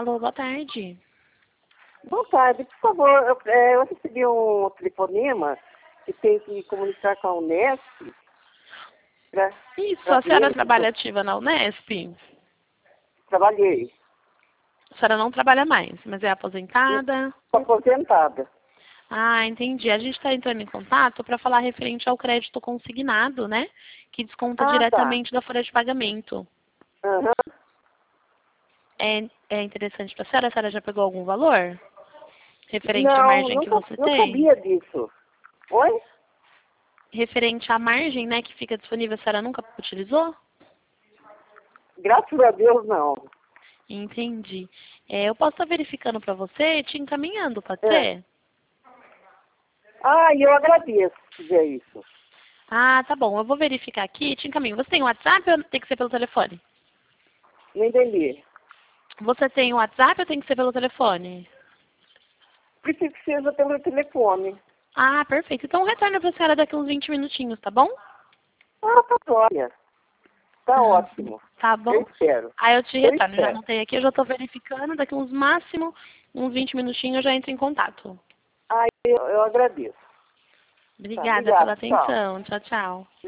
Alô, boa tarde. Boa tarde, por favor. Eu recebi um telefonema que tem que comunicar com a Unesp. Isso, a senhora trabalha ativa na Unesp? Trabalhei. A senhora não trabalha mais, mas é aposentada? Estou aposentada. Ah, entendi. A gente está entrando em contato para falar referente ao crédito consignado, né? Que desconta diretamente da folha de pagamento. Aham. É interessante para a senhora já pegou algum valor? Referente à Não, margem que você não tem? sabia disso. Oi? Referente à margem, né, que fica disponível, a senhora nunca utilizou? Graças a Deus, não. Entendi. Eu posso estar verificando para você e te encaminhando, pode ser? Ah, e eu agradeço se fizer isso. Ah, tá bom. Eu vou verificar aqui e te encaminho. Você tem WhatsApp ou tem que ser pelo telefone? Não entendi. Você tem WhatsApp ou tem que ser pelo telefone? Preciso que seja pelo telefone. Ah, perfeito. Então retorna para a senhora daqui uns 20 minutinhos, tá bom? Ah, tá jóia. Tá ótimo. Tá bom? Eu espero. Aí eu te Eu retorno. Já espero. anotei aqui, eu já estou verificando. Daqui uns máximo, uns 20 minutinhos eu já entro em contato. Ah, eu agradeço. Obrigada pela Obrigado, tchau. atenção. Tchau, tchau.